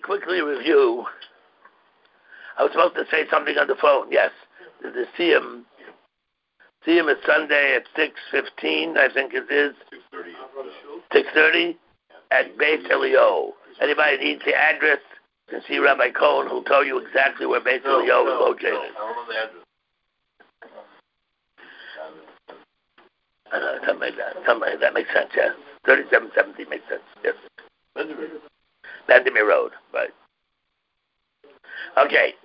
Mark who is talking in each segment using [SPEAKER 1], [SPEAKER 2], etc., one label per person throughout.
[SPEAKER 1] quickly review. I was supposed to say something on the phone. Yes, the Siyum is Sunday at 6:15. I think it is 6:30 at Beit Elio. Anybody needs the address? You can see Rabbi Cohen, who'll tell you exactly where Beit Elio is located.
[SPEAKER 2] I don't know the address.
[SPEAKER 1] Something like that makes sense. Yeah, 3770 makes sense. Yes. Benjamin Road, right? Okay.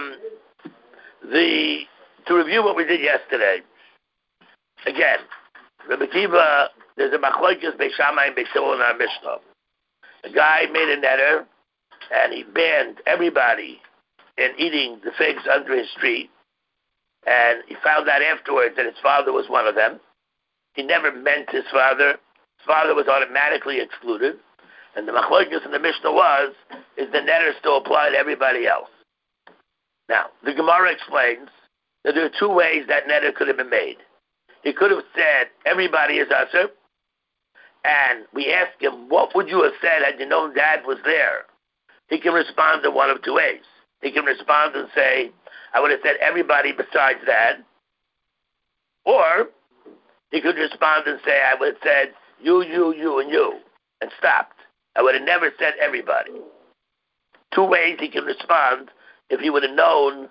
[SPEAKER 1] To review what we did yesterday. Again, Rabbi Kiva, there's a machlokes Beis Shammai and Beis Hillel in our Mishnah. The guy made a netter, and he banned everybody in eating the figs under his tree. And he found out afterwards that his father was one of them. He never meant his father. His father was automatically excluded. And the machlokes in the Mishnah is the netter still applied to everybody else. Now, the Gemara explains that there are two ways that netter could have been made. He could have said, everybody is usher. And we asked him, what would you have said had you known Dad was there? He can respond in one of two ways. He can respond and say, I would have said everybody besides Dad. Or he could respond and say, I would have said you, and you, and stopped. I would have never said everybody. Two ways he can respond if he would have known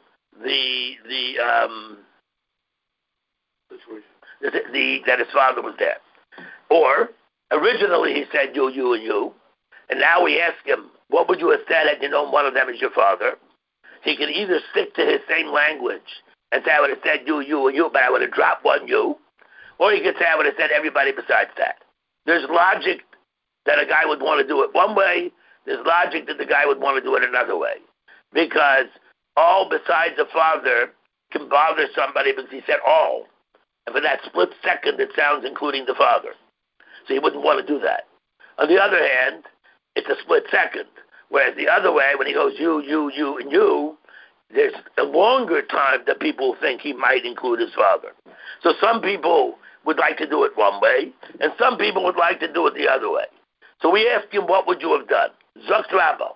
[SPEAKER 1] that his father was there. Or originally he said you, and you, and now we ask him, what would you have said had you known one of them is your father? He can either stick to his same language and say I would have said you, and you, but I would have dropped one you, or he could say I would have said everybody besides that. There's logic that a guy would want to do it one way. There's logic that the guy would want to do it another way. Because all besides the father can bother somebody because he said all. And for that split second, it sounds including the father. So he wouldn't want to do that. On the other hand, it's a split second. Whereas the other way, when he goes you, and you, there's a longer time that people think he might include his father. So some people would like to do it one way, and some people would like to do it the other way. So we asked him, what would you have done? Zokt Rabba,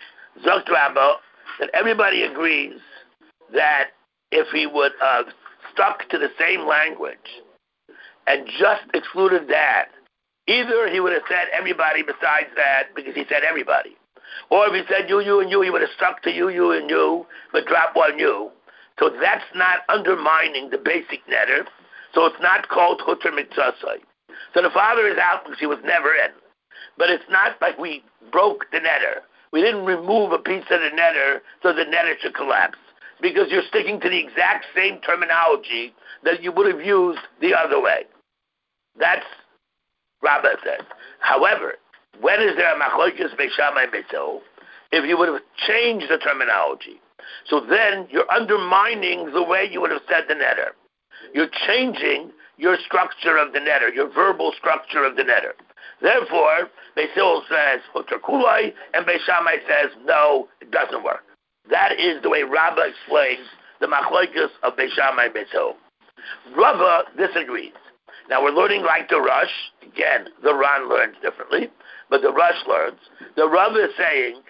[SPEAKER 1] that everybody agrees that if he would have stuck to the same language and just excluded that, either he would have said everybody besides that because he said everybody. Or if he said you, and you, he would have stuck to you, and you, but dropped one you. So that's not undermining the basic netter. So it's not called Hutter Mitzasai. So the father is out because he was never in. But it's not like we broke the netter. We didn't remove a piece of the netter so the netter should collapse. Because you're sticking to the exact same terminology that you would have used the other way. That's Rabbah said. However, when is there a machlokes Beis Shammai and Beis Hillel? If you would have changed the terminology. So then you're undermining the way you would have said the netter. You're changing your structure of the netter, your verbal structure of the netter. Therefore, Beis Hillel says Hutter Kulai, and Beis Shammai says no, it doesn't work. That is the way Rabbah explains the machlokes of Beis Shammai and Beis Hillel. Rabbah disagrees. Now we're learning like the Rush. Again, the Ran learns differently, but the Rush learns. The Rabbah is saying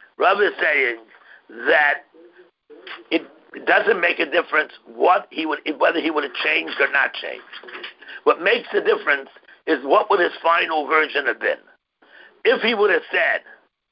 [SPEAKER 1] that it doesn't make a difference whether he would have changed or not changed. What makes the difference is what would his final version have been. If he would have said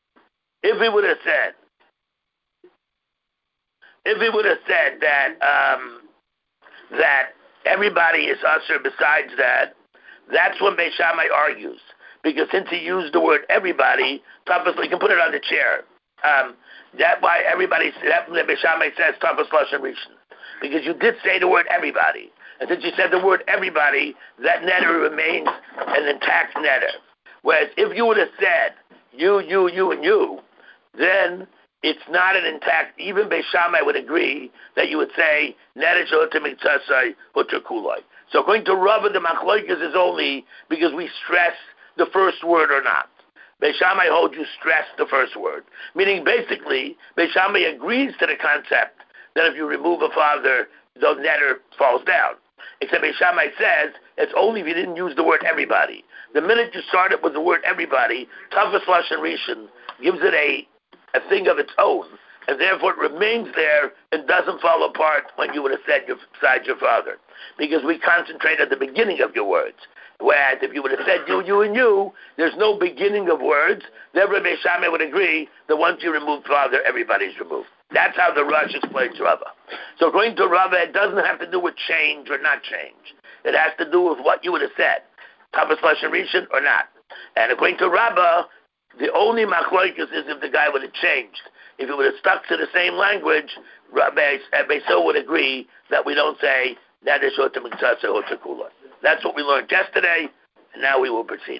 [SPEAKER 1] that everybody is usher besides that, that's when Beis Shammai argues. Because since he used the word everybody, you can put it on the chair. That's why Beis Shammai says Tafas Lashon Rishon. Because you did say the word everybody. And since you said the word everybody, that netter remains an intact netter. Whereas if you would have said you, and you, then it's not an intact. Even Beis Shammai would agree that you would say netter shotem mitzasai hutter kulai. So according to Rabbah, the machlokes is only because we stress the first word or not. Beis Shammai holds you stress the first word. Meaning basically, Beis Shammai agrees to the concept that if you remove a father, the netter falls down. Except Beis Shammai says it's only if you didn't use the word everybody. The minute you started with the word everybody, Tafas Lashon Rishon gives it a a thing of its own, and therefore it remains there and doesn't fall apart when you would have said beside your father, because we concentrate at the beginning of your words. Whereas if you would have said you, and you, there's no beginning of words. Then Rabbi Shammai would agree that once you remove father, everybody's removed. That's how the Rush explains Rava. So according to Rava, it doesn't have to do with change or not change. It has to do with what you would have said, Tapas Lashon Rishon or not. And according to Rava, the only machloikus is if the guy would have changed. If he would have stuck to the same language, Rabbi So would agree that we don't say that is Hota Miktsasa Hota Kula. That's what we learned yesterday, and now we will proceed.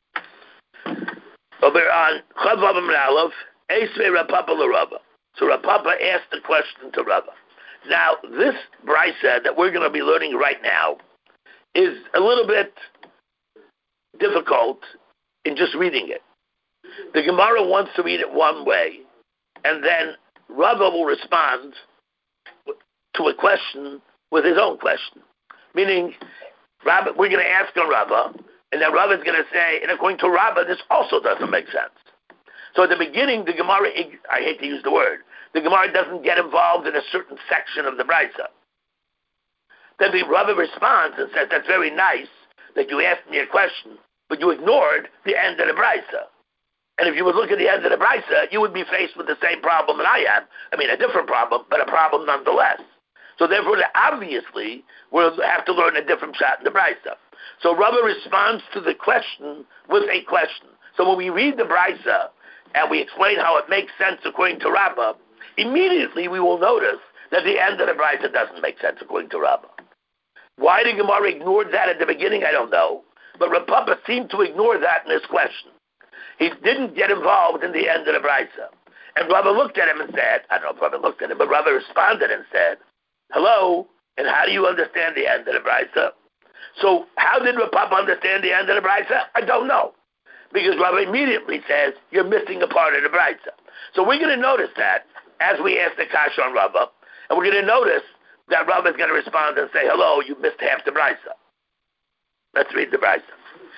[SPEAKER 1] Over on Chavav Amralov, Esvei Rapapa LaRava. So Rapapa asked the question to Rava. Now, this brisa that we're going to be learning right now is a little bit difficult in just reading it. The Gemara wants to read it one way, and then Rava will respond to a question with his own question. Meaning, Rava, we're going to ask on Rava, and then Rava is going to say, and according to Rava, this also doesn't make sense. So at the beginning, the Gemara, I hate to use the word, the Gemara doesn't get involved in a certain section of the brisa. Then the Rava responds and says, that's very nice that you asked me a question, but you ignored the end of the brisa. And if you would look at the end of the brisa, you would be faced with the same problem that I am. I mean, a different problem, but a problem nonetheless. So therefore, obviously, we'll have to learn a different shot in the brisa. So Rava responds to the question with a question. So when we read the brisa and we explain how it makes sense according to Rava, immediately we will notice that the end of the brisa doesn't make sense according to Rava. Why the Gemara ignored that at the beginning, I don't know. But Rav Papa seemed to ignore that in his question. He didn't get involved in the end of the brisa. And Rava looked at him and said, I don't know if Rava looked at him, but Rava responded and said, hello, and how do you understand the end of the brisa? So how did Rav Papa understand the end of the brisa? I don't know. Because Rava immediately says, you're missing a part of the brisa. So we're going to notice that as we ask the kasha on Rava, and we're going to notice that Rava is going to respond and say, hello, you missed half the brisa. Let's read the brisa.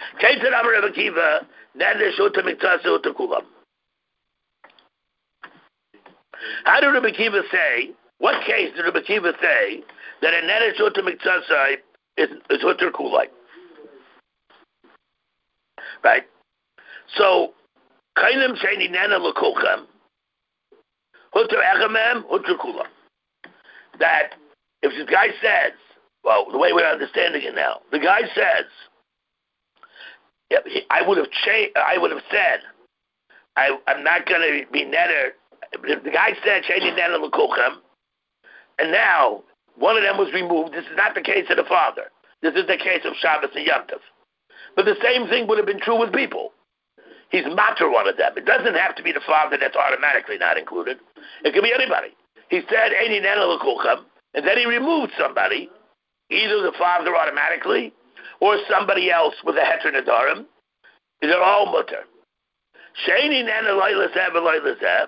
[SPEAKER 1] How did Rabbi Kiva say, what case did Rabbi Kiva say that a neder shota miktsasai is hutter kulai? Right? So, kainim sheni nena l'kulchem, hutter echamem, hutter kulam. That if this guy says, well, the way we're understanding it now, the guy says, I would have said, I'm not going to be neder. The guy said, sheni nena l'kulchem, and now one of them was removed. This is not the case of the father. This is the case of Shabbos and Yom Tov. But the same thing would have been true with people. He's matter one of them. It doesn't have to be the father that's automatically not included. It can be anybody. He said, Eini nena l'kulchem, and then he removed somebody, either the father automatically or somebody else with a heter nedarim. They're all mutter. Sheini nena loyleseh v'loyleseh,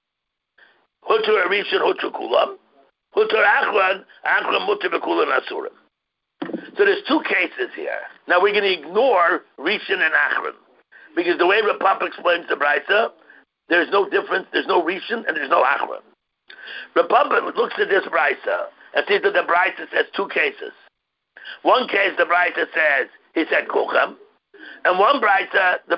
[SPEAKER 1] hutter arishin hutter kulam, hutter achlan mutter b'kulam asurim. So there's two cases here. Now we're going to ignore Rishon and Achron, because the way Rav Papa explains the brisa, there's no difference, there's no Rishon and there's no Achron. Rav Papa looks at this brisa and sees that the brisa says two cases. One case the brisa says he said kulchem, and one case the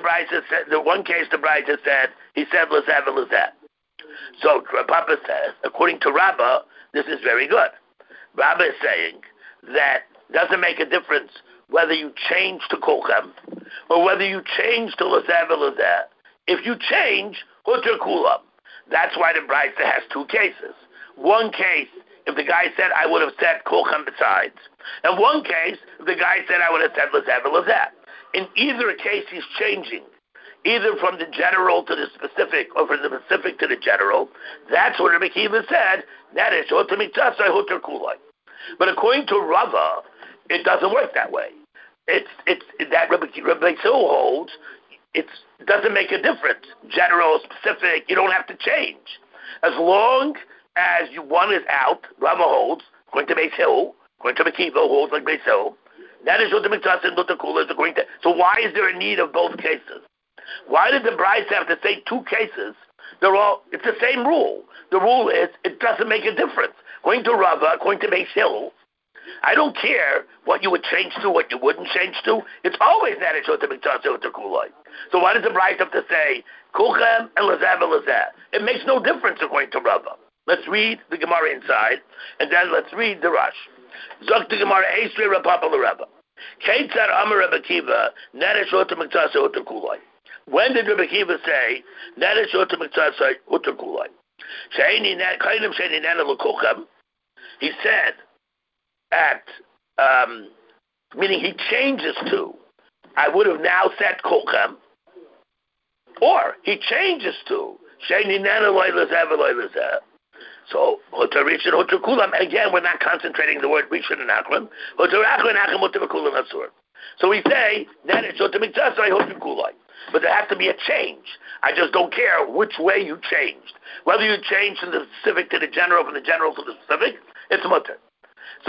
[SPEAKER 1] brisa said he said lezeh v'lezeh. So Rav Papa says, according to Rabbah, this is very good. Rabbah is saying that doesn't make a difference whether you change to kulchem or whether you change to lezeh v'lezeh. If you change, hutter kulam. That's why the brisa has two cases. One case, if the guy said, I would have said kulchem besides. And one case, if the guy said, I would have said lezeh v'lezeh. In either case, he's changing, either from the general to the specific or from the specific to the general. That's what Rabbi Kiva said, that is hutter miktsasai hutter kulai. But according to Rava, it doesn't work that way. It's that Rabbi So holds, it doesn't make a difference. General, specific, you don't have to change. As long as one is out, Rava holds, according to Beis Hill, according to Rabbi Kiva holds like Beis Hill, that is hutter miktsasai and hutter kulai is according to. So why is there a need of both cases? Why did the brisa have to say two cases It's the same rule. The rule is it doesn't make a difference. According to Rava, according to Beis Hill, I don't care what you would change to, what you wouldn't change to. It's always that it's to Miktasa to Kulai. So why does the Bryce have to say Kulchem and Lazav and Lazah? It makes no difference according to Rava. Let's read the Gemara inside, and then let's read the Rush. Zok the Gemara Eisrei Rapapa L'Rava. Keitzar Amar Rabbi Kiva Neresh Ota Miktasa Ota Kulai. When did Rabbi Kiva say Neresh Ota Miktasa Ota Kulai? Sheini Kainim Sheini Nana L'Kulchem. He said at meaning he changes to. I would have now said Kulchem, or he changes to Sheini Nana Loy Lazav Loy Lazah. So, again, we're not concentrating the word Rishon and Achron. So we say, but there has to be a change. I just don't care which way you changed. Whether you changed from the specific to the general, from the general to the specific, it's mutter. So,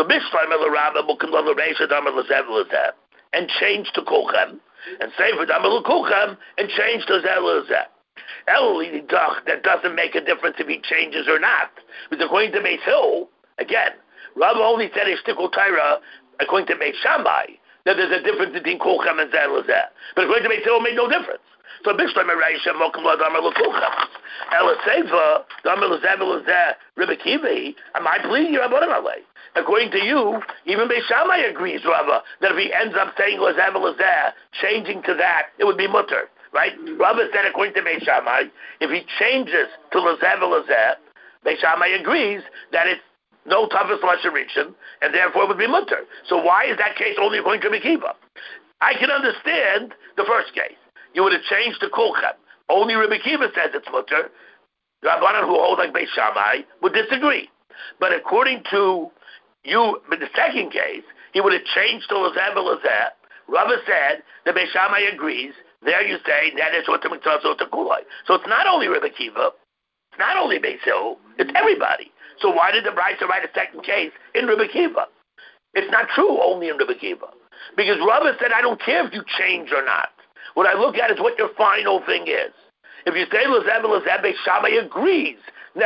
[SPEAKER 1] and change to Kulchem, and say for Kulchem, and change to Zeh. That doesn't make a difference if he changes or not. Because according to Beis Hill, again, Rav only said Ishtikul Taira, according to Beis Shammai, that there's a difference between Kulchem and Zeh Lazeh. But according to Beis Hill, it made no difference. So Bishlam Reisha Mokum La Damar Kulchem. Elaseva Damar Lazeh Lazeh Rebbe Kivi. Am I pleading you Rabbanan Alei? According to you, even Beis Shammai agrees, Rava, that if he ends up saying Lazeh Lazeh, changing to that, it would be mutter. Right? Rava said, according to Beis Shammai, if he changes to Lazav Lazeh, Beis Shammai agrees that it's no toughest Lashon Rishon, and therefore it would be mutter. So why is that case only according to Mekiva? I can understand the first case. You would have changed to Kulchem. Only Rabbi Kiva says it's mutter. The Rabbanan who hold like Beis Shammai would disagree. But according to you, in the second case, he would have changed to Lazav Lazeh. Rava said that Beis Shammai agrees. There you say, so it's not only Rebbe Kiva, it's not only Beis Hill, it's everybody. So why did the Brisa write a second case in Rebbe Kiva? It's not true only in Rebbe Kiva. Because Rava said, I don't care if you change or not. What I look at is what your final thing is. If you say Lazav Beis Shammai agrees,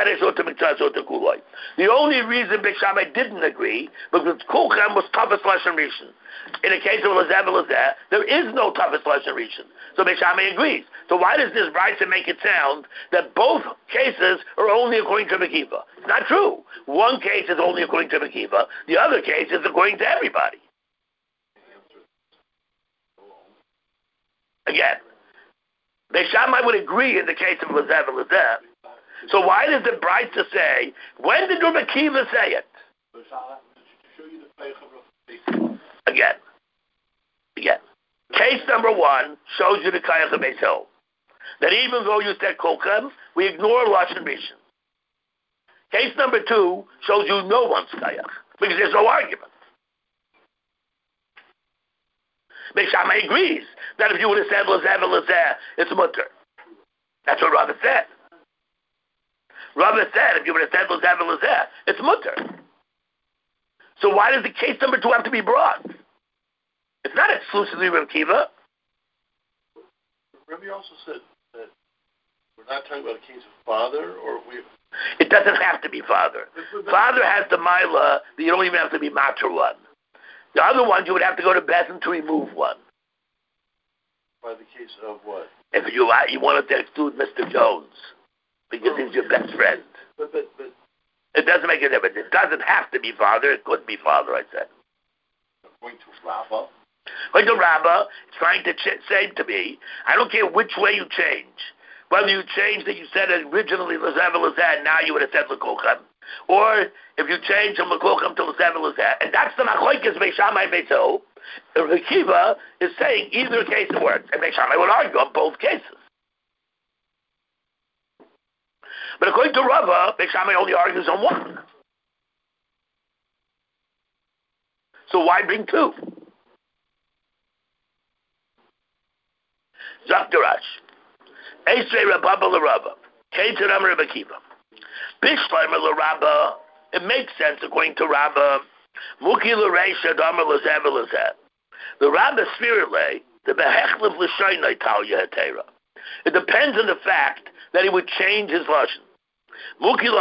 [SPEAKER 1] the only reason Beis Shammai didn't agree because Kulchem was toughest Lashon Rishon. In the case of Lazav there is no toughest Lashon Rishon. So Beis Shammai agrees. So why does this Brisa make it sound that both cases are only according to Mekiva? It's not true. One case is only according to Mekiva. The other case is according to everybody. Again, Beis Shammai would agree in the case of Lazav. So why does the Brisa say, when did Rabbi Kiva say it? Again. Case number one shows you the Kayach of Beis Hill. That even though you said Kulchem, we ignore Lashon Rishon. Case number two shows you no one's Kayach, because there's no argument. Beis Shammai agrees that if you would have said Lazeh, it's mutter. That's what Rava said. Rava said if you would have said Lazeh, it's mutter. So why does the case number two have to be brought? It's not exclusively Reb Kiva.
[SPEAKER 2] Rabbi also said that we're not talking about a case of father, or we.
[SPEAKER 1] It doesn't have to be father. Father has the Mila that you don't even have to be Matra one. The other ones you would have to go to Bezin to remove one.
[SPEAKER 2] By the case of what?
[SPEAKER 1] If you wanted to exclude Mr. Jones because he's your best friend.
[SPEAKER 2] But
[SPEAKER 1] it doesn't make a difference. It doesn't have to be father. It could be father, I said.
[SPEAKER 2] Going to Rabbah.
[SPEAKER 1] Going to Rabbah, it's trying to say to me, I don't care which way you change. Whether you change that you said originally Lazav Lazeh, now you would have said L'Kulchem. Or if you change from L'Kulchem to Lazav Lazeh. And that's the Machlokes Beis Shammai Beis Hill. Rabbi Kiva is saying either case it works. And Beis Shammai would argue on both cases. But according to Rava, Beis Shammai only argues on one. So why bring two? Zakdarash. Esrei Rabba L'Rabba. Keteram Rabbi Kiva. Bishleimer L'Rabba. It makes sense according to Rabba. Muki L'Reisha Damar L'Zev L'Zev. The Rabba Spirit lay, the Behechlev L'Shoinai Tal Yehetera. It depends on the fact that he would change his lashon. So he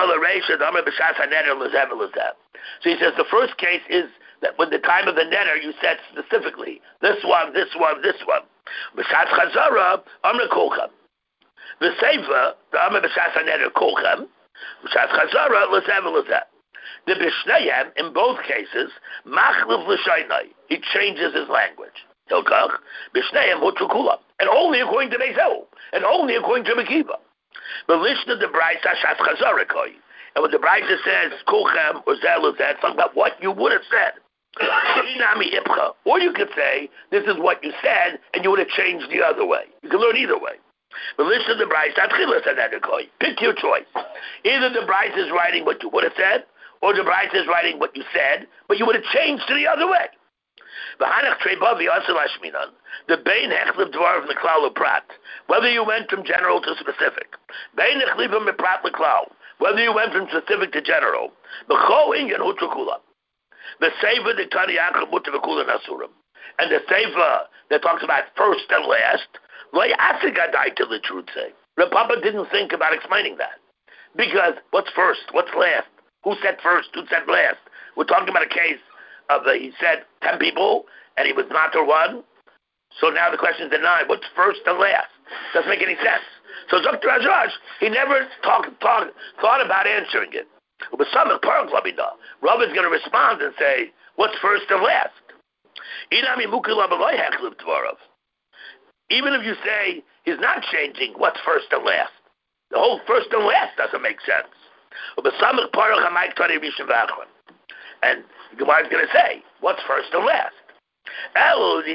[SPEAKER 1] says the first case is that when the time of the netter you said specifically this one, this one, this one. B'shat chazara amr kolchem. The seifa the amr b'shat netter kolchem. B'shat chazara l'zev l'zev. The b'shnayim in both cases machlif l'shaynai. He changes his language. Hilkach b'shnayim hutru kulam, and only according to Beis, and only according to Mekiva. But listen to the Brisa Shat Chazara Koi. And when the Brisa says Kolchem or Zel, it's talking about what you would have said. Or you could say, this is what you said, and you would have changed the other way. You can learn either way. But listen to the Brisa Koi. Pick your choice. Either the Brisa is writing what you would have said, or the Brisa is writing what you said, but you would have changed to the other way. The Bein Hechliv Dvar of the Klal Prat, whether you went from general to specific. Bein Hechlivim Prat L'Klal, whether you went from specific to general. B'cho Inyan Hutrukula. The Sefer the Tani Yaakov Mutivakula Nasurim, and the Sefer that talks about first and last. Loy Asigadai to the truth say. The Papa didn't think about explaining that, because what's first, what's last? Who said first? Who said last? We're talking about a case of he said 10 people, and he was not or one. So now the question is 9. What's first and last? Doesn't make any sense. So Dr. Ajash, he never thought about answering it. But some of Rav is going to respond and say, what's first and last? Even if you say he's not changing what's first and last, the whole first and last doesn't make sense. And Gemara is going to say, what's first and last? I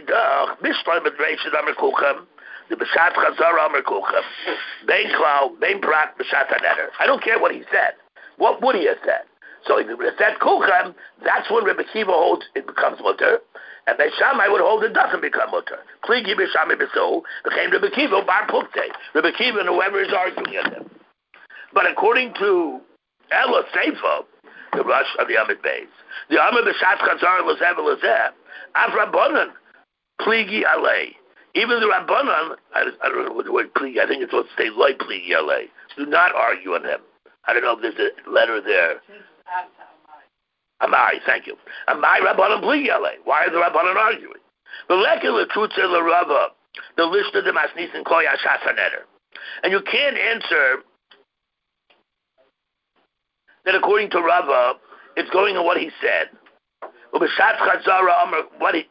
[SPEAKER 1] don't care what he said. What would he have said? So if he would have said Kulchem, that's when Rebbe Kiva holds it becomes mutter, and Beis Shammai would hold it doesn't become mutter. Pligi Beis Shammai Beso became Rebbe Kiva Bar Pukte. Rebbe Kiva and whoever is arguing at him. But according to Ella Seifa, the Rosh of the Amid Beis, the Amid B'Shat Chazar L'Zev L'Zev, Av Rabbanan, Pligi Alei. Even the Rabbanan, I don't know what the word Pligi, I think it's supposed to say Loi Pligi Alei. Do not argue on him. I don't know if there's a letter there. Amai, thank you. Amai Rabbanan Pligi Alei. Why are the Rabbanan arguing? The Lekil L'Trutze L'Rava, the list of the Masnis and Koya Shasanetter. And you can't answer that according to Rava, it's going on what he said. U'b'shat chazara amar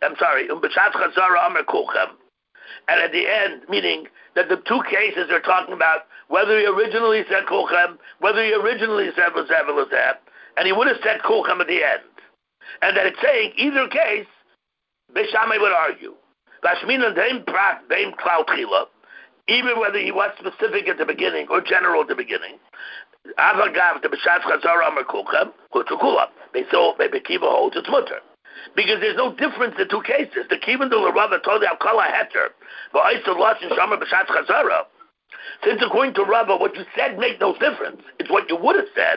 [SPEAKER 1] kulchem. And at the end, meaning that the two cases are talking about whether he originally said kulchem, whether he originally said l'zev l'zev, and he would have said kulchem at the end. And that it's saying either case, Beis Shammai would argue. Vashminan deim prat deim klal tchila, even whether he was specific at the beginning or general at the beginning. Avagav the b'shat chazara amar kulchem kulam. Maybe Kiva holds its mutter. Because there's no difference in two cases. The Kiva the Rava told you kala heter, but I still lost in shamar b'shat chazara. Since according to Rava, what you said makes no difference. It's what you would have said.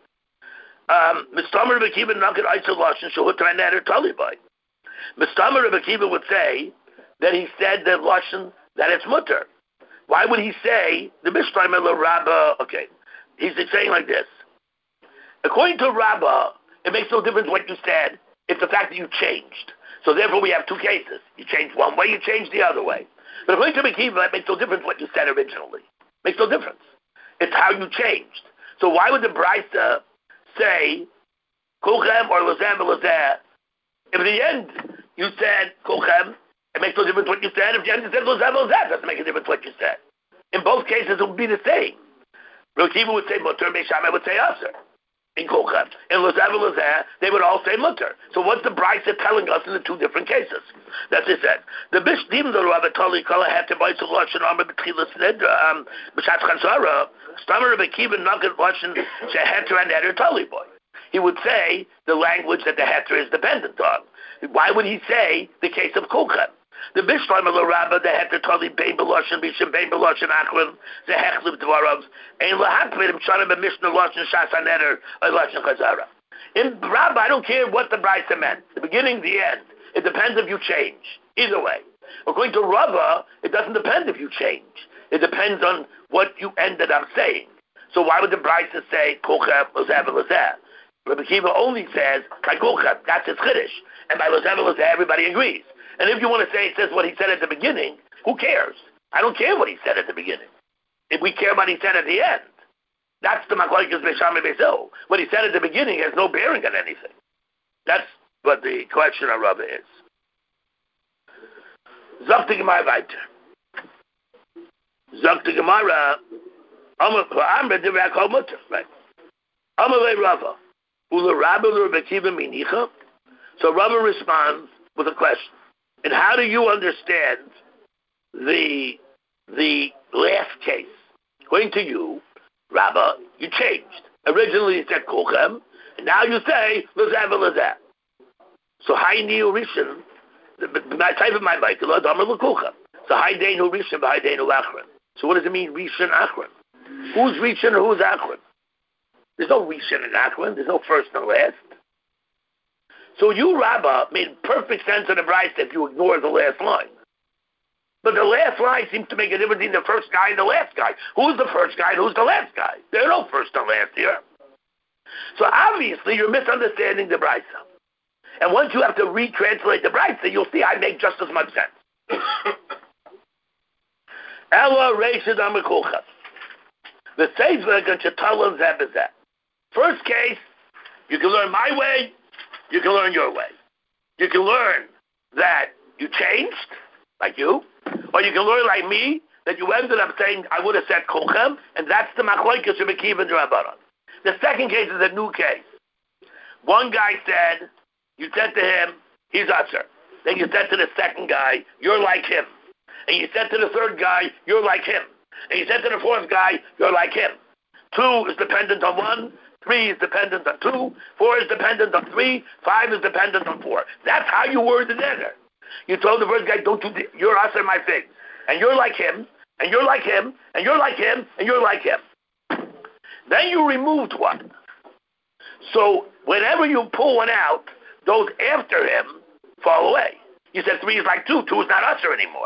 [SPEAKER 1] Mistamer Rebbe Kiva naket Eisel Lashon shehutra netter talibai. Mistamer Rebbe Kiva would say that he said that Lashon that it's mutter. Why would he say the Mistamer Rabba? Okay, he's saying like this. According to Rabba, it makes no difference what you said. It's the fact that you changed. So therefore, we have two cases. You changed one way, you changed the other way. But according to Mekiva, it makes no difference what you said originally. It makes no difference. It's how you changed. So why would the Brisa say Kulchem or Lezem or Lezeh? If at the end you said Kulchem, it makes no difference what you said. If at the end you said Lezem or Lezeh, it doesn't make a difference what you said. In both cases, it would be the same. Mekiva would say Mutter, Beis Shammai would say Aser. In Kulchem. In Lezeh or Lezeh, they would all say Mutter. So what's the Brisa telling us in the two different cases? That's it said. The Bishdim the Rav Tali Kala had to buy some Lashon Amar B'Tchilas Nedra B'Shat Chazara Stammer Rebbe Kiva Nugget Lashon Sheheter and Eder Tali Boy. He would say the language that the Heter is dependent on. Why would he say the case of Kulchem? The Bishlam of the Rabba, the Heter Tali Bein B'Lashon Bishim Bein B'Lashon Achron the Hechliv Dvarav Ein Lahakvedim Shanim B'Mishnah Lashon Shasan Eder Lashon Chazara. In Rabba, I don't care what the Brisa meant. The beginning, the end. It depends if you change. Either way. According to Rava, it doesn't depend if you change. It depends on what you ended up saying. So why would the Brisa say Kulchem Lozeh Lozeh? Rabbi Kiva only says by Kulchem. That's his chiddush, and by Lozeh Lozeh everybody agrees. And if you want to say it says what he said at the beginning, who cares? I don't care what he said at the beginning. If we care what he said at the end, that's the Machlokes Beisham and Beisil. What he said at the beginning has no bearing on anything. That's what the question of Rabbi is. Zok the Gemara weiter. Zok the Gemara. Amr Divrei Kol Mutter. Right. Amr Rava. Ula Rabbi Rabbi Kiva Minicha. So Rava responds with a question. And how do you understand the last case? According to you, Rabba, you changed. Originally you said Kulchem, and now you say Lozeh Lozeh. So Hayni Rishon, my type of my Michael, Adamar Kulchem. So Haydenu Rishon, Haydenu Achron. So what does it mean, Rishon Achron? Who's Rishon or who's Achron? There's no Rishon and Achron. There's no first and last. So you, Rabba, made perfect sense of the Brisa if you ignore the last line. But the last line seems to make a difference between the first guy and the last guy. Who's the first guy and who's the last guy? There are no first and last here. So obviously you're misunderstanding the Brisa. And once you have to retranslate the Brisa, you'll see I make just as much sense. Ella Reishad Amakulcha. The Sefer Gachatalan Zebazet. First case, you can learn my way, you can learn your way. You can learn that you changed, like you, or you can learn like me, that you ended up saying, I would have said Kulchem, and that's the Machlokes Rabbi Kiva and Rabbanan. The second case is a new case. One guy said, you said to him, he's usher. Then you said to the second guy, you're like him. And you said to the third guy, you're like him. And you said to the fourth guy, you're like him. 2 is dependent on 1. 3 is dependent on 2. 4 is dependent on 3. 5 is dependent on 4. That's how you worded it. You told the first guy, you're us and my figs. And you're like him, and you're like him, and you're like him, and you're like him. Then you removed 1. So whenever you pull 1 out, those after him fall away. You said 3 is like 2. 2 is not usher anymore.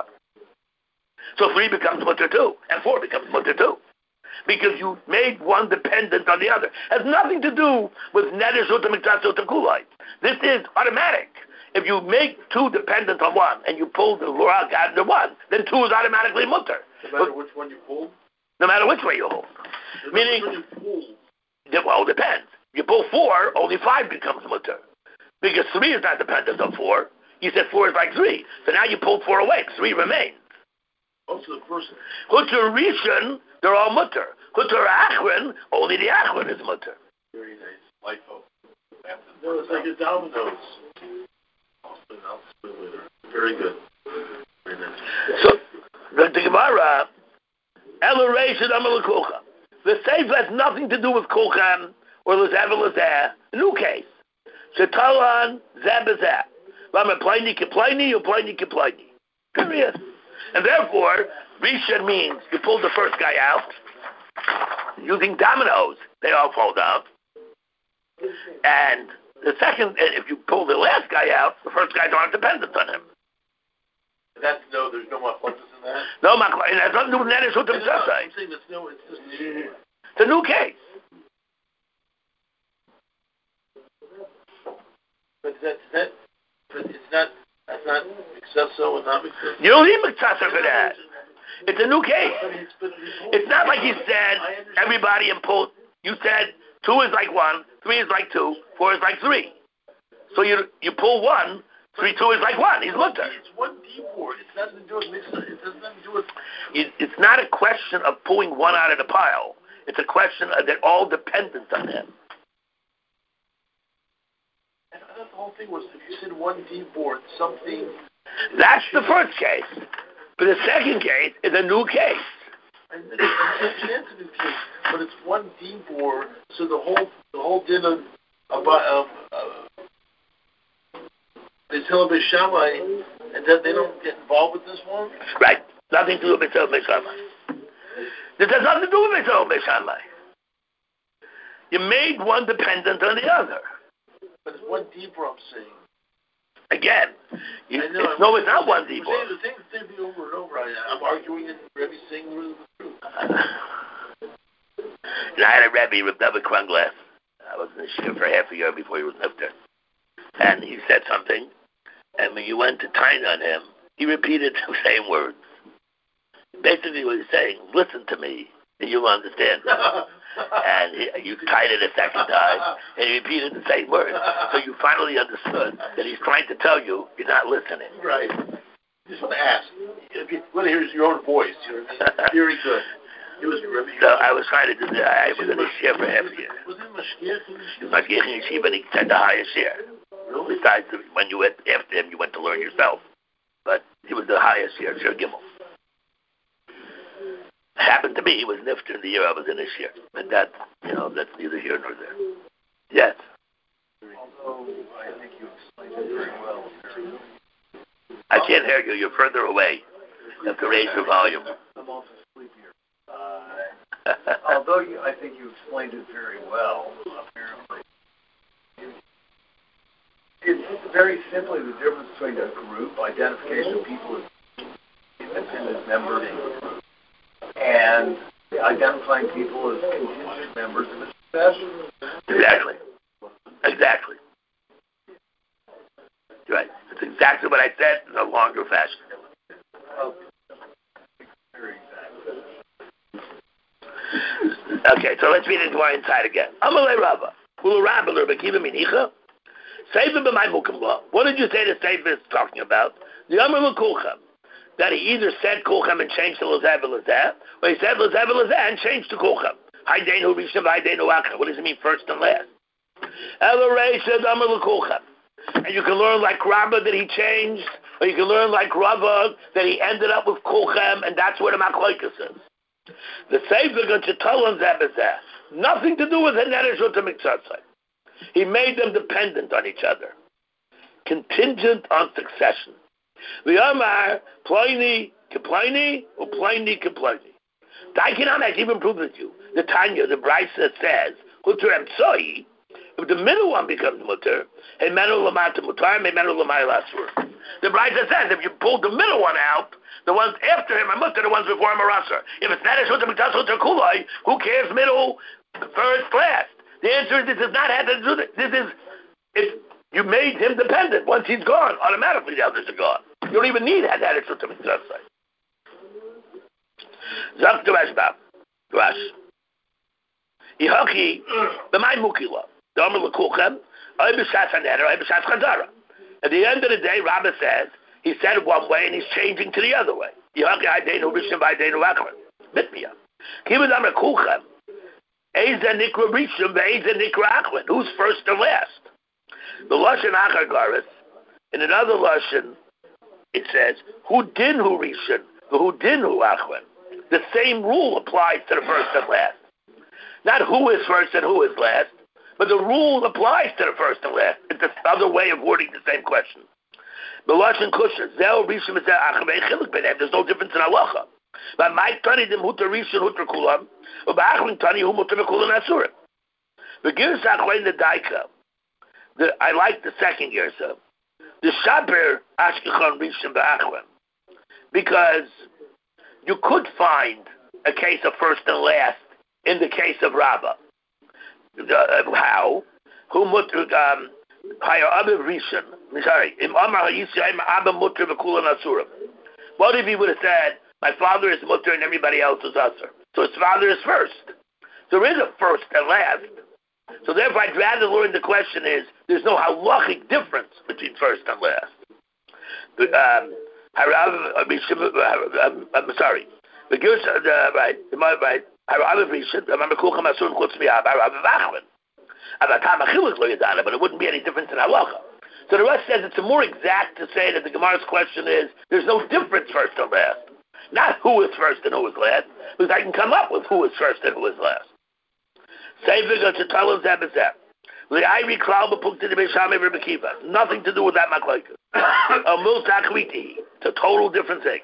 [SPEAKER 1] So 3 becomes mutter 2, and 4 becomes mutter 2. Because you made 1 dependent on the other. It has nothing to do with neder zuta miktas zuta kulai. This is automatic. If you make 2 dependent on 1, and you pull the rug out of the 1, then 2 is automatically mutter.
[SPEAKER 2] No matter which one you pull?
[SPEAKER 1] No matter which way you hold. Meaning,
[SPEAKER 2] which one you pull?
[SPEAKER 1] Well, it depends. You pull 4, only 5 becomes mutter. Because 3 is not dependent on 4. You said 4 is like 3. So now you pulled 4 away. 3 remains.
[SPEAKER 2] Also the first.
[SPEAKER 1] Hutter Rishon, they're all mutter. Hutter Achron, only the Achron is mutter.
[SPEAKER 2] Very nice. Lipo. No, it's like a dominoes. I'll spin later. Very good. Very nice.
[SPEAKER 1] So, the Gemara, Ela Reishad Amar Kulchem. The Sefer has nothing to do with Kulchem or Lozeh Lozeh. A new case. Shetalan Zeh B'Zeh. Lama Pliny Kipliny, or Pliny Kipliny. Period. And therefore, Rishon means you pull the first guy out. Using dominoes, they all fall down. And the second, if you pull the last guy out, the first guys aren't dependent on him.
[SPEAKER 2] There's no Machlokes in that?
[SPEAKER 1] No, and it has nothing to do with Neder Zuta Miktas.
[SPEAKER 2] I'm saying it's just new.
[SPEAKER 1] It's a new case.
[SPEAKER 2] But that's not Mixaso and not Mixaso?
[SPEAKER 1] You don't need Mixaso for that. It's a new case. It's not like you said, everybody and pull. You said 2 is like 1, 3 is like 2, 4 is like 3. So you pull 1, 3, 2 is like 1. He's mutter.
[SPEAKER 2] It's 1 D-board. It's nothing to do with Mixaso. It doesn't have to do with...
[SPEAKER 1] It's not a question of pulling 1 out of the pile. It's a question of they're all dependent on him.
[SPEAKER 2] I thought the whole thing was if you said 1 D-board, something...
[SPEAKER 1] That's the first case. But the second case is a new case.
[SPEAKER 2] I understand it's a new case, but it's 1 D-board, so the whole dinner about they tell Beis Shammai, and then they don't get involved with this one?
[SPEAKER 1] Right. Nothing to do with Beis Shammai. This has nothing to do with Beis Shammai. You made 1 dependent on the other.
[SPEAKER 2] But it's 1 D-board, I'm saying.
[SPEAKER 1] Again, it's not one divorce.
[SPEAKER 2] We're saying the same thing over and over. I'm arguing and Rebbe's saying the truth.
[SPEAKER 1] I had a Rebbe, Reb David Krunglass. I was in the shir for half a year before he was left there. And he said something, and when you went to time on him, he repeated the same words. Basically what he's saying, listen to me, and you'll understand. And you tried it a second time, and he repeated the same words. So you finally understood that he's trying to tell you you're not listening.
[SPEAKER 2] Right. You just want to ask. You want to hear your own voice. You know what I mean? Very good.
[SPEAKER 1] So I was trying to do that. I was in a share for half a year.
[SPEAKER 2] Was it Mashgiach?
[SPEAKER 1] Mashgiach in Yeshiva, and he said the highest share.
[SPEAKER 2] Really?
[SPEAKER 1] Besides, when you went after him, you went to learn yourself. But he was the highest share, Shir Gimel. Happened to me, he was nifter in the year I was in this year. But that, that's neither here nor there. Yes?
[SPEAKER 3] Although I think you explained it very well.
[SPEAKER 1] I can't hear you. You're further away. You have to raise your volume.
[SPEAKER 3] I'm also sleepier. Although I think you explained it very well, apparently. It's very simply the difference between a group, identification of people as independent members, and identifying people as contingent members of a succession.
[SPEAKER 1] Exactly. Right. It's exactly what I said in a longer fashion.
[SPEAKER 3] Very exactly.
[SPEAKER 1] Okay, so let's read into our inside again. Amalei Rava. Hulu Rabba L'Rebekiva Minicha. Sefer b'may mukim law. What did you say the Sefer is talking about? The Amar L'Kulchem. That he either said Kulchem and changed to Lazeh v'Lazeh, or he said Lazeh v'Lazeh and changed to Kulchem. Haydeinu Rishon v'Haydeinu Acher. What does it mean first and last? Elorei said Amar L'Kulchem. And you can learn like Rabba that he changed, or you can learn like Rava that he ended up with Kulchem, and that's where the Machlokes is. The Sefer going to tell him Zebazeh. Nothing to do with Haneresh or Mitzvah. He made them dependent on each other, contingent on succession. The Amar Pliny Kapliny or Pliny Kapliny. Daikinamek even proved with you. The Tanya, the Brisa says, Hutter Emtsoi. If the middle one becomes mutter, the Brisa says if you pull the middle one out, the ones after him are mutter, the ones before him are rasur. If it's not a shutta mitzvah shutta kulai, who cares middle, first, last? The answer is this does not have to do this. You made him dependent. Once he's gone, automatically the others are gone. You don't even need that shutta mitzvah. Zak to Rashbam. Rash. Yihachi b'may mukila. At the end of the day, Rabbah says, he said it one way and he's changing to the other way. Who's first and last? The Lashon Achar Garis, in another Lashon, it says, who rishon, who achron. The same rule applies to the first and last. Not who is first and who is last. But the rule applies to the first and last. It's another way of wording the same question. There's no difference in halacha. But my tani dem huter rishon huter kulam, uba'achrin tani hu muter kulam asurim. The girsa achlein the daika. I like the second girsa. The shaber ashkechon rishon ba'achrin, because you could find a case of first and last in the case of Rabbah. How? Who mutter higher other reason? Sorry, what if he would have said, my father is mutter and everybody else is usher? So his father is first. There is a first and last. So therefore I'd rather learn the question is, there's no halachic difference between first and last. I'm sorry. But right. But it wouldn't be any difference in halacha. So the rest says it's more exact to say that the Gemara's question is there's no difference first and last. Not who is first and who is last, because I can come up with who is first and who is last. Nothing to do with that machlokes. It's a total different thing.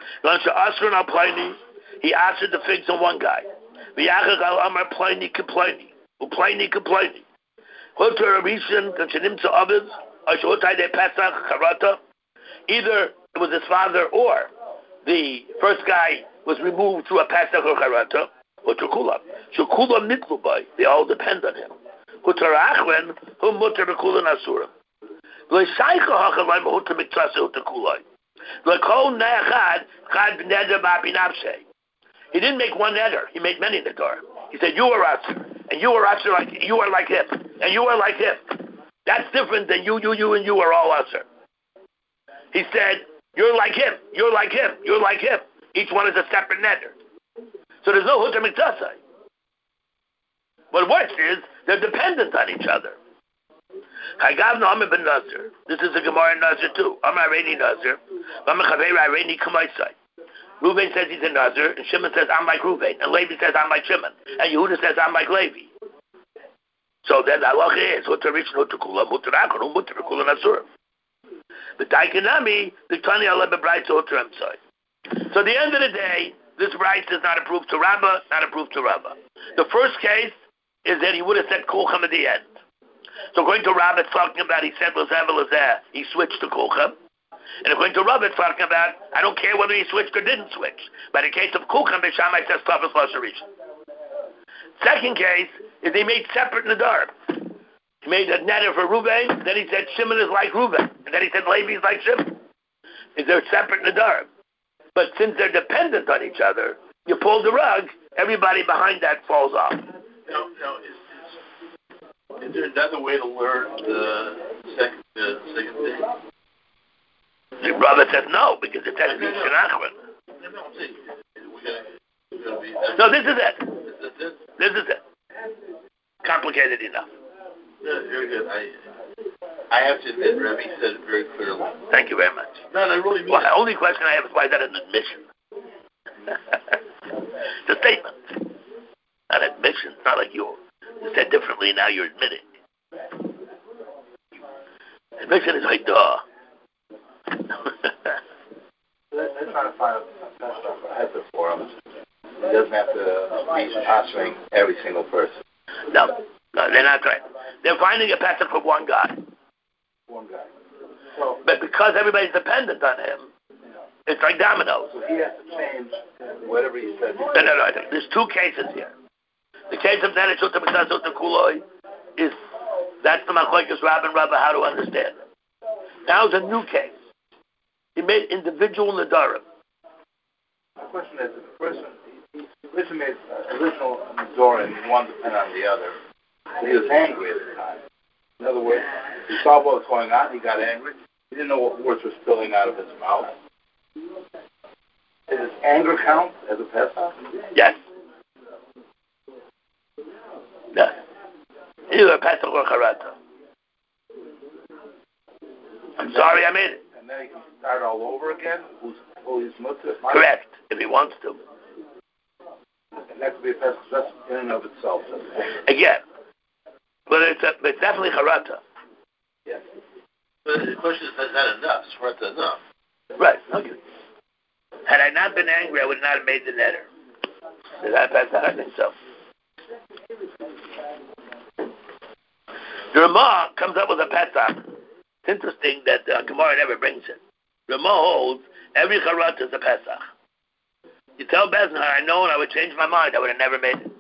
[SPEAKER 1] He answered the figs on one guy. The Amar Pliny Kapliny. Pliny Kapliny. Hutter Rishon Kachanim to others. Either it was his father or the first guy was removed through a Pesach or Charata, or Chukulam. Chukulam Nitlubai, they all depend on him. Hutar Achwen, whom Mutter Bekulan Asurim. L'shaycha hachalai mahutar miktsasa utakulai. L'kol ne'achad chad b'neder ba'binavshe. He didn't make one neder, he made many neder. He said, you are us, and you are us like you are like him, and you are like him. That's different than you, and you are all usher. He said, you're like him, you're like him, you're like him. Each one is a separate neder. So there's no hutar miktsasa. What works is, they're dependent on each other. This is a Gemara in Nazir too. Amar Reini Nazir. Reuven says he's a Nazir, and Shimon says I'm like Reuven, and Levi says I'm like Shimon, and Yehuda says I'm like Levi. So then the halacha is hutar rishon, hutar kulam, hutar achron, hutar kulam asurim. The Taikanami, the Tani Allah bebraitz hutar emsai. So at the end of the day, this right is not approved to Rabbah, not approved to Rabbah. The first case is that he would have said kulcham at the end. So according to Rabbah, it's talking about he said lazeh v'lazeh, he switched to kulcham. And according to Rabbah, it's talking about I don't care whether he switched or didn't switch. But in the case of kulcham, Beishamai says tafas l'sharishon. Second case is he made separate nadar. He made a neder for Reuven, then he said Shimon is like Reuven, and then he said Levi is like Shimon. Is there a separate nadar? But since they're dependent on each other, you pull the rug, everybody behind that falls off.
[SPEAKER 2] Now is there another way to learn the second thing?
[SPEAKER 1] The brother says no, because it says Shinachman. No, this is it. This is it. Complicated enough.
[SPEAKER 2] Yeah, very good. I have to admit, Rebbe said it very clearly.
[SPEAKER 1] Thank you very much.
[SPEAKER 2] No, I really mean
[SPEAKER 1] the only question I have is why is that an admission? It's a statement. Not admission. It's not like you said differently, now you're admitting. Admission is like duh.
[SPEAKER 3] They're trying to find a heter for him. He doesn't have to be answering every single person.
[SPEAKER 1] No, they're not trying. They're finding a pasuk for one guy.
[SPEAKER 3] One guy. So,
[SPEAKER 1] but because everybody's dependent on him, it's like dominoes.
[SPEAKER 3] So he has to change whatever he said.
[SPEAKER 1] No. There's two cases here. The case of Neder Shuta B'Tzas Shuta Kuloi is, that's the Machlokes Rab and Rabbah how to understand it. Now it's a new case. He made individual Nedarim.
[SPEAKER 3] My question is, if the person made original Nedarim and one depended on the other, so he was angry at the time. In other words, he saw what was going on, he got angry, he didn't know what words were spilling out of his mouth. Does anger count as a Pesach?
[SPEAKER 1] Yes. Yes. Either a Pesach or Charata. I'm sorry I made it.
[SPEAKER 3] And then he can start all over again? Who's mutter?
[SPEAKER 1] Correct, if he wants to.
[SPEAKER 3] And that could be a Pesach just in and of itself.
[SPEAKER 1] Again. But it's definitely Charata.
[SPEAKER 3] Yes.
[SPEAKER 2] But the question is that enough? Is Charata enough?
[SPEAKER 1] Right, okay. Had I not been angry, I would not have made the neder. Did I pass that? I think so. The Ramah comes up with a Pesach. It's interesting that Gemara never brings it. Ramah holds every Charat is a Pesach. You tell Bezin, had I known I would change my mind, I would have never made it.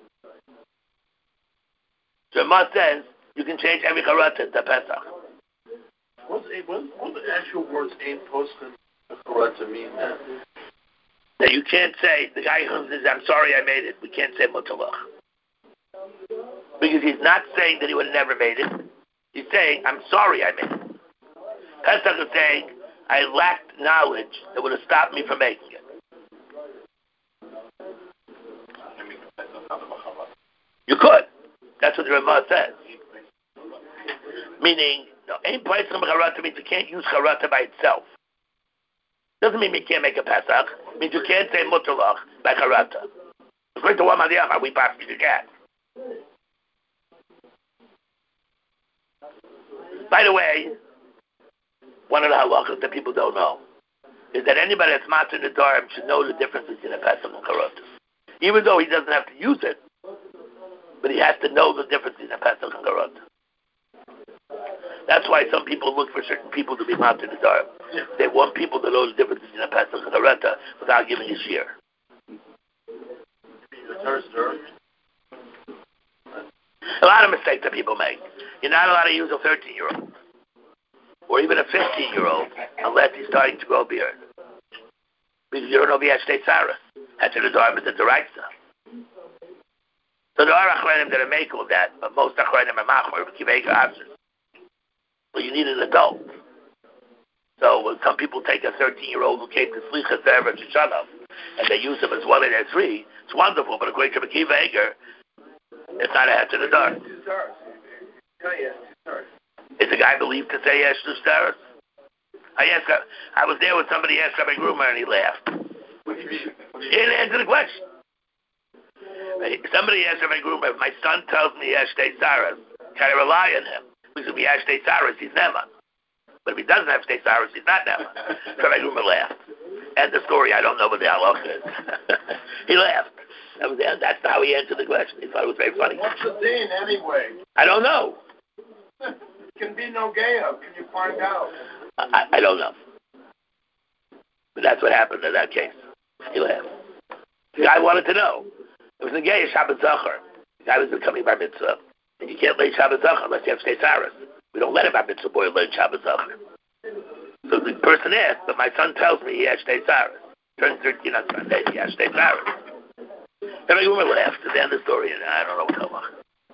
[SPEAKER 1] Ramah says you can change every Charat into Pesach.
[SPEAKER 2] What the actual words ain't posted? To mean
[SPEAKER 1] that you can't say, the guy who says, I'm sorry I made it, we can't say mutalach. Because he's not saying that he would have never made it. He's saying, I'm sorry I made it. Pesach is saying, I lacked knowledge that would have stopped me from making it. You could. That's what the Ramah says. Meaning, ain't place of charata means you can't use charata by itself. Doesn't mean you can't make a Pesach. It means you can't say mutalach by charata. According to one Madiyama, we pass you can. By the way, one of the halachas that people don't know is that anybody that's matzah in the Dharm should know the difference between a Pesach and charata. Even though he doesn't have to use it, but he has to know the difference between a Pesach and charata. That's why some people look for certain people to be mounted in the dark. They want people to know the difference between a Pesach and a Reta without giving a shear. A lot of mistakes that people make. You're not allowed to use a 13-year-old or even a 15-year-old unless he's starting to grow a beard. Because you don't know if he has state Sarah. That's in the Dharma, it's the right stuff. So there are Achronim that are making that, but most Achronim are Machor, Kiveka Asher. Well, you need an adult. So when some people take a 13-year-old who came to Slichas Erev Shoshanah and they use him as one in their three, it's wonderful, but according to Akiva Eiger, it's not a head to the dark. Is the guy believed to say yes to stars? I was there when somebody asked Rabbi Grumer and he laughed. He didn't answer the question. Somebody asked Rabbi Grumer, if my son tells me yes to Saras, can I rely on him? Because if he has state Saras, he's Neman. But if he doesn't have state Saras, he's not Neman. So Rabbi Grumer laughed. And the story, I don't know what the halach is. He laughed. That's how he answered the question. He thought it was very funny.
[SPEAKER 3] What's the din anyway?
[SPEAKER 1] I don't know.
[SPEAKER 3] Can be no geya. Can you find out?
[SPEAKER 1] I don't know. But that's what happened in that case. He laughed. The guy wanted to know. It was a geya Shabbat Zachar. The guy was becoming bar mitzvah. And you can't lay Shabbat Zachar unless you have state Saras. We don't let a bar mitzvah boy learn Shabbat Zachar. So the person asked, but my son tells me he has state Saras. Turns 13 on Sunday, he has state Saras. Every woman laughed at the end of the story, and I don't know what to tell.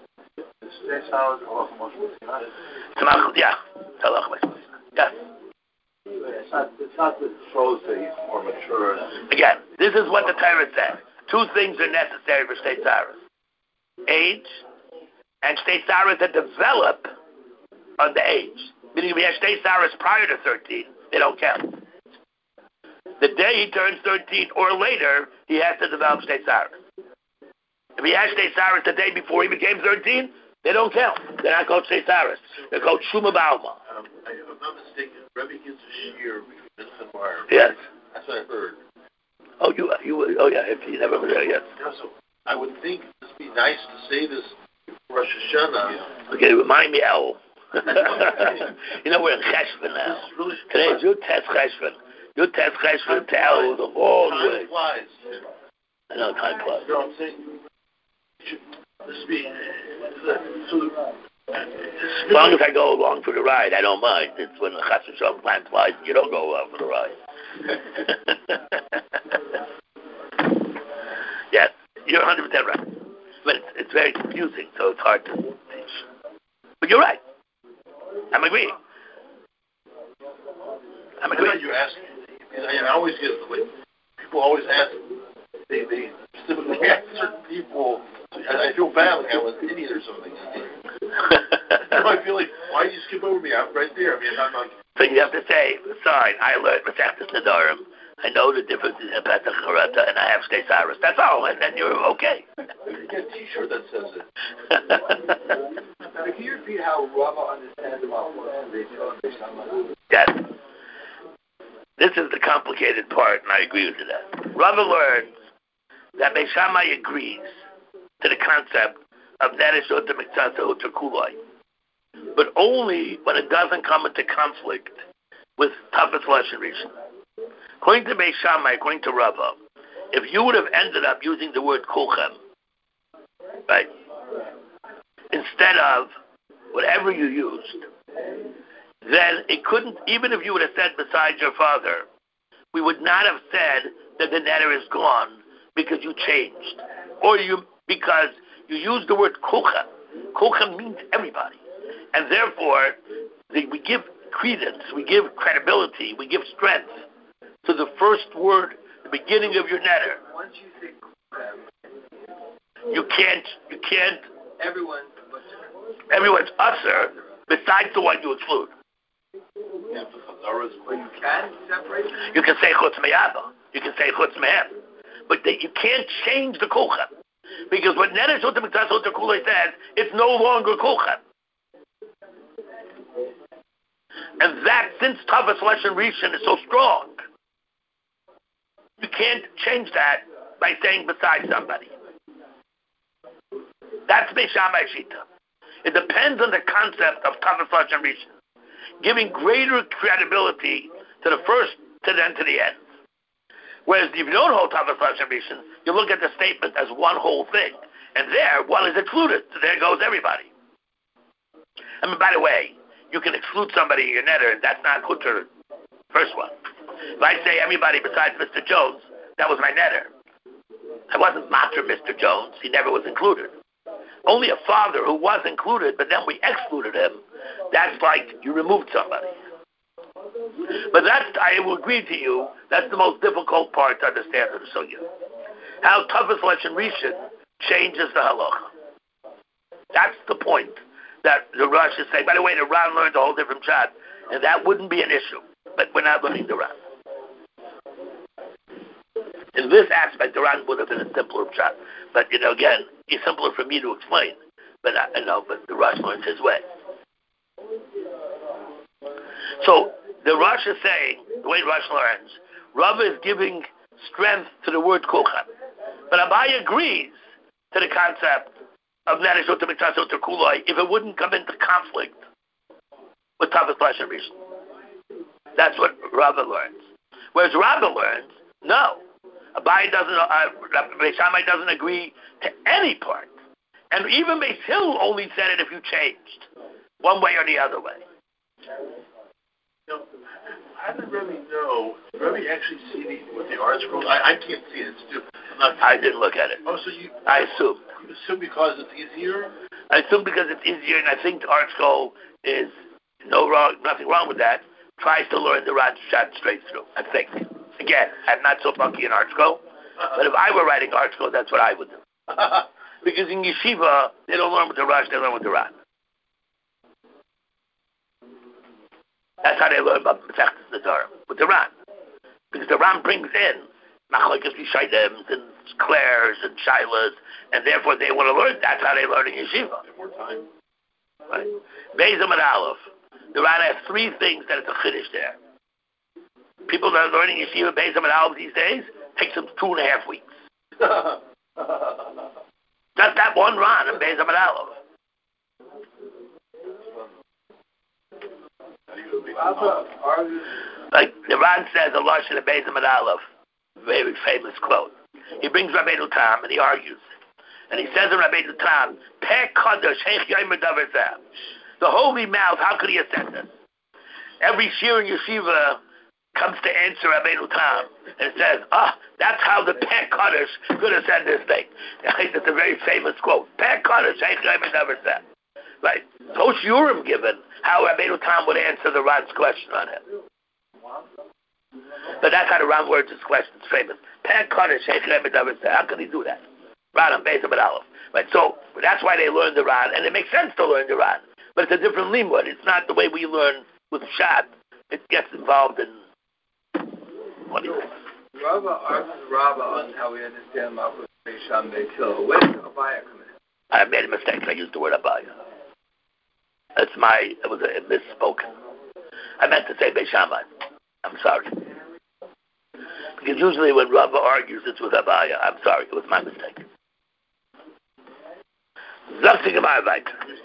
[SPEAKER 1] Yeah. Yes.
[SPEAKER 3] It's not that shows that he's more mature.
[SPEAKER 1] Again, this is what the Torah said. Two things are necessary for state Saras. Age, and state Saras that develop on the age. Meaning if he has state Saras prior to 13, they don't count. The day he turns 13 or later, he has to develop state Saras. If he has state Saras the day before he became 13, they don't count. They're not called state Saras. They're called Shuma Ba'alma.
[SPEAKER 2] If I'm not mistaken, Rebbe gives a shear between Mincha and Meyer.
[SPEAKER 1] Yes.
[SPEAKER 2] That's what I heard.
[SPEAKER 1] Oh, you if you never were there, yes.
[SPEAKER 2] Yeah, so I would think this would be nice to say this for Rosh Hashanah.
[SPEAKER 1] Okay, remind me, El. You know, we're in Cheshvan now.
[SPEAKER 2] Really
[SPEAKER 1] Today is your test Cheshvan. Your test Cheshvan to El is a long way.
[SPEAKER 2] Time flies.
[SPEAKER 1] I know time flies.
[SPEAKER 2] You know what I'm saying? This would be...
[SPEAKER 1] As long as I go along for the ride, I don't mind. It's when the Chas V'Shalom time flies and you don't go along for the ride. Yes, you're 100% right. But it's very confusing, so it's hard to teach. But you're right. I'm agreeing.
[SPEAKER 2] You ask, I always get the way people always ask. They specifically ask certain people. I feel bad, like I was an idiot or something. I feel like, why did you skip over me? I'm right there. I mean, I'm like.
[SPEAKER 1] So you have to say, sorry, I learned Masechtas Nedarim. I know the difference between Pesach and Reta, and I have state Cyrus. That's all, and then you're okay.
[SPEAKER 2] You get a T-shirt that says it.
[SPEAKER 3] Can you repeat how Rava understands about what
[SPEAKER 1] Yes. This is the complicated part, and I agree with you that. Rava learns that Beis Shammai agrees to the concept of Nerish Uta Miktsasa Uta Kulai, but only when it doesn't come into conflict with Tafas Lashon Rishon. According to Beis Shammai, according to Rava, if you would have ended up using the word Kulchem, right, instead of whatever you used, then it couldn't, even if you would have said besides your father, we would not have said that the neder is gone because you changed, or because you used the word Kulchem. Kulchem means everybody. And therefore, we give credence, we give credibility, we give strength to the first word, the beginning of your neder.
[SPEAKER 3] Once you say
[SPEAKER 1] you can't, everyone's usher besides the one you exclude.
[SPEAKER 3] You can separate them?
[SPEAKER 1] You can say chutz me'aba, you can say chutz me'em, but you can't change the kulchem. Because what Neder Shota Miktas Shota Kulei says, it's no longer kulchem. And that, since Tavas Lashon Rishon is so strong, you can't change that by saying beside somebody. That's Beis Shammai Shita. It depends on the concept of Tavas Lashon Rishon. giving greater credibility to the first than to the end. Whereas if you don't hold Tavas Lashon Rishon, you look at the statement as one whole thing. And there, one is excluded. So there goes everybody. I mean, by the way, you can exclude somebody in your netter, and that's not Kutter, first one. If I say everybody besides Mr. Jones, that was my netter. I wasn't Matra Mr. Jones. He never was included. Only a father who was included, but then we excluded him. That's like you removed somebody. But I will agree to you, that's the most difficult part to understand of the sugya. How Tavas Lashon Rishon changes the halacha. That's the point that the Rosh is saying. By the way, the Ran learned a whole different shot, and that wouldn't be an issue. But we're not learning the Ran. In this aspect, the Ran would have been a simpler shot. But again, it's simpler for me to explain. But but the Rosh learns his way. So the Rosh is saying, the way Rosh learns, Rav is giving strength to the word kulchan. But Abai agrees to the concept of Nereshut Mitzasot Kuloi if it wouldn't come into conflict with Tavas Lashon Rishon. That's what Rav learns. Whereas Rav learns, no. Abai Beis Shammai doesn't agree to any part. And even Beis Hillel only said it if you changed one way or the other way.
[SPEAKER 2] How did Rebbe know? Did Rebbe actually see with the art scroll? I can't see it.
[SPEAKER 1] I didn't look at it.
[SPEAKER 2] Oh, so
[SPEAKER 1] I assume.
[SPEAKER 2] You assume because it's easier?
[SPEAKER 1] I assume because it's easier, and I think the art scroll is nothing wrong with that. Tries to learn the Raj shot straight through, I think. Again, I'm not so funky in art scroll, but if I were writing art scroll, that's what I would do. Because in yeshiva, they don't learn with the Raj, they learn with the Ran. That's how they learn about Masechtas Nedarim, with the Ran. Because the Ran brings in Machlokes Yishayim and Clairs and Shilas, and therefore they want to learn. That's how they learn in yeshiva.
[SPEAKER 2] More time.
[SPEAKER 1] Right? Bezim and Aleph. The Ran has three things that it's a chiddush there. People that are learning yeshiva Bezim and Aleph these days takes them 2.5 weeks. Just that one Ran in Bezim and Aleph. Like the Ran says, a Lashon of Bezim and Aleph, very famous quote. He brings Rabbeinu Tam and he argues. And he says in Rabbeinu Tam, Peh Kadosh, Heich Yomer Davar Zeh. The holy mouth, how could he have said this? Every shir in yeshiva comes to answer Rabbeinu Tam and says, that's how the Peh Kadosh could have said this thing. It's a very famous quote. Peh Kadosh, Heich Yomer Davar Zeh. Right. So Shurim given how Rabbeinu Tam would answer the Ran's question on him. But that's how the Ran words his question. It's famous. Peh Kadosh, Heich Yomer Davar Zeh. How could he do that? Ran on Bezim and Aleph. Right. So that's why they learn the Ran, and it makes sense to learn the Ran. But it's a different limud. It's not the way we learn with Shad. It gets involved in what do you think?
[SPEAKER 3] Rava on how we understand Malchus Beisham Beis Hillel. Where did Abaya come in?
[SPEAKER 1] I made a mistake. I used the word Abaya. It was a misspoken. I meant to say Beis Shammai. I'm sorry. Because usually when Rava argues, it's with Abaya. I'm sorry. It was my mistake. Nothing about it.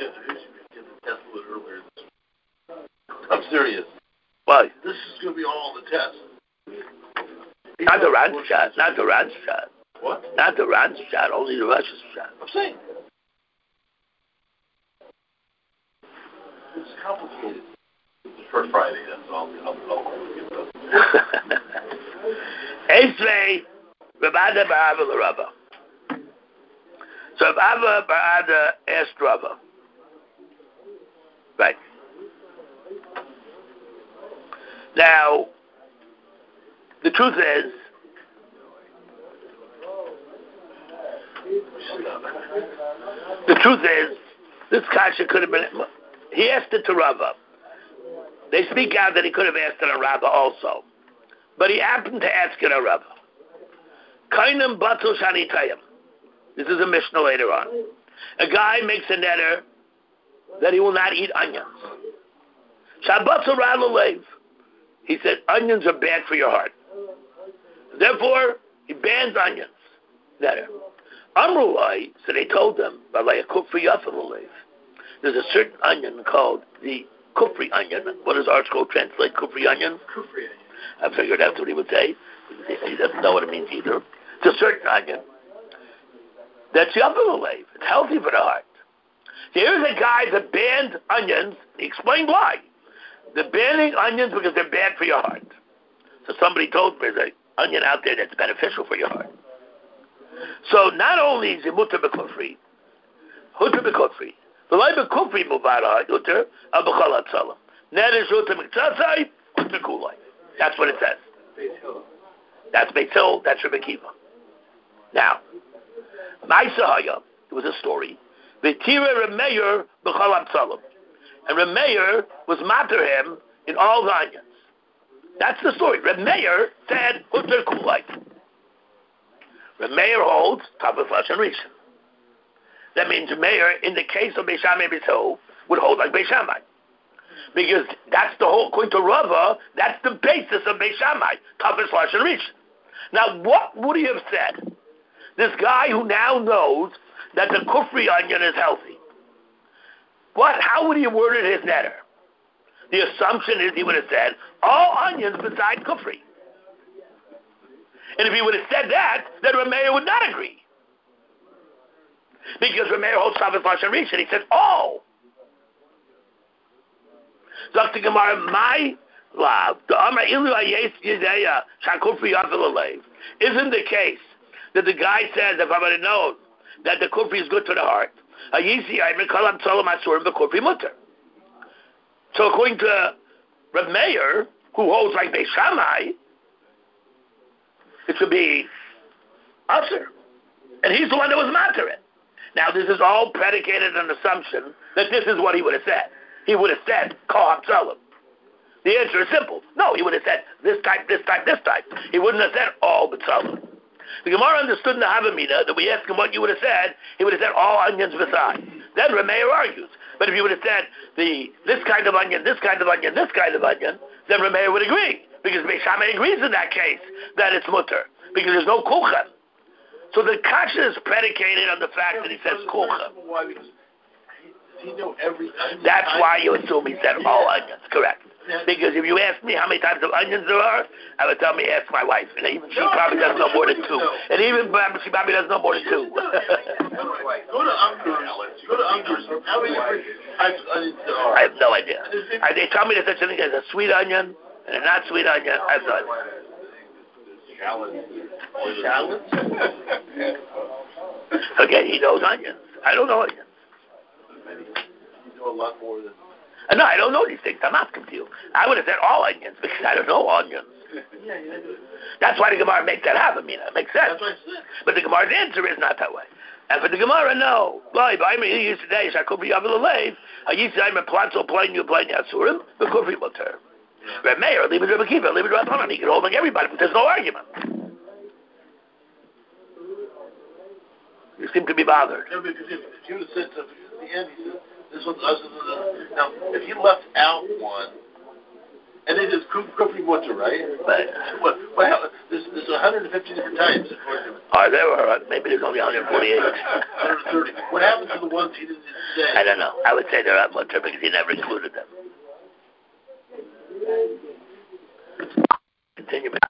[SPEAKER 2] I'm serious.
[SPEAKER 1] Why?
[SPEAKER 2] This is going to be all the test.
[SPEAKER 1] Not the Ran's shot. Not the Ran's shot.
[SPEAKER 2] What?
[SPEAKER 1] Not the Ran's shot. Only the Russia's shot.
[SPEAKER 2] I'm saying. It's complicated. It's for Friday, that's all.
[SPEAKER 1] Esrei, Rabada Barava L'Rava. So Rabba Barada asked Rava. Right. Now, the truth is, this kasha could have been, he asked it to Rava. They speak out that he could have asked it on Rava also. But he happened to ask it on Rava. Kainam batul shani tayim. This is a Mishnah later on. A guy makes a netter that he will not eat onions. Shabbatul ra'alev. He said onions are bad for your heart. Therefore, he bans onions. Netter. Amrulai, so they told him, there's a certain onion called the kufri onion. What does our scroll translate? Kufri onion?
[SPEAKER 3] Kufri onion.
[SPEAKER 1] I figured that's what he would say. He doesn't know what it means either. It's a certain onion that's yavulalev. It's healthy for the heart. Here's a guy that banned onions. He explained why. They're banning onions because they're bad for your heart. So somebody told me there's an onion out there that's beneficial for your heart. So not only is it mutter b'kufri, hutter b'kufri, the life of kufri mubarah hutter abachal atzalam. Neder hutter miktatzai hutter kulai. That's what it says. That's Beit Hill. That's Rebbe Kiva. Now, Ma'aseh it was a story. V'tira Remeir b'chal atzalam, and Remeir was matter him in all the onions. That's the story. Remeir said hutter kulai. Remeir holds Tavah Flash and Rishon. That means Remeir, in the case of Beis Shammai Beis Hill, would hold like Beis Shammai. Because that's the whole, according to Rava, that's the basis of Beis Shammai, Tavah Flash and Rishon. Now, what would he have said? This guy who now knows that the kufri onion is healthy. How would he have worded his netter? The assumption is he would have said, all onions besides kufri. And if he would have said that, then Remeir would not agree. Because Remeir holds Tavah Flash and Rishon. He said, all. Dr. Gemara, my love, isn't the case that the guy says, if I would have known that the kufri is good to the heart, so according to Reb Meir, who holds like Beis Shammai, it should be usher. And he's the one that was matter it. Now this is all predicated on the assumption that this is what he would have said. He would have said, Kol HaTzalim. The answer is simple. No, he would have said this type, this type, this type. He wouldn't have said all but Tzalim. The Gemara understood in the Havamina that we asked him what you would have said, he would have said all onions besides. Then Remeir argues. But if you would have said this kind of onion, this kind of onion, this kind of onion, then Remeir would agree. Because Beis Shammai agrees in that case that it's mutter. Because there's no kulchem. So the kasha is predicated on the fact that he says kulchem.
[SPEAKER 2] Why? Because he know every onion.
[SPEAKER 1] That's why you assume he said all onions. Correct. Because if you ask me how many types of onions there are, I would tell me ask my wife. And even she probably doesn't know more than two. And even she probably doesn't know more than two.
[SPEAKER 2] Go to Umgers. How many different types of onions there are?
[SPEAKER 1] I have no idea. They tell me there's such a thing as a sweet onion and a not sweet onion. I have no idea.
[SPEAKER 2] Shallots?
[SPEAKER 1] Okay, he knows onions. I don't know onions.
[SPEAKER 2] You know a lot more than...
[SPEAKER 1] No, I don't know these things. I'm asking you. I would have said all onions because I don't know onions. That's why the Gemara makes that happen. It makes sense.
[SPEAKER 2] That's what I said.
[SPEAKER 1] But the Gemara's answer is not that way. And for the Gemara, no. I mean, he used today, Shakubri Avilalave, I used to say, I'm a planto plain, you plain Yasurim, the Kubri Mutter. Reb Meir, leave it to Rebbe Kiva, leave it to Rabbanan. He can hold like everybody, but there's no argument. You seem to be bothered.
[SPEAKER 2] No, because if you would have said something at the end, he said, this one's us. Now, if he left out one, and it is Kufri Mutter, right?
[SPEAKER 1] But,
[SPEAKER 2] there's 150 different types.
[SPEAKER 1] Maybe there's only 148.
[SPEAKER 2] 130. What happened to the ones he didn't say?
[SPEAKER 1] I don't know. I would say they're not Mutter because he never included them. Continue.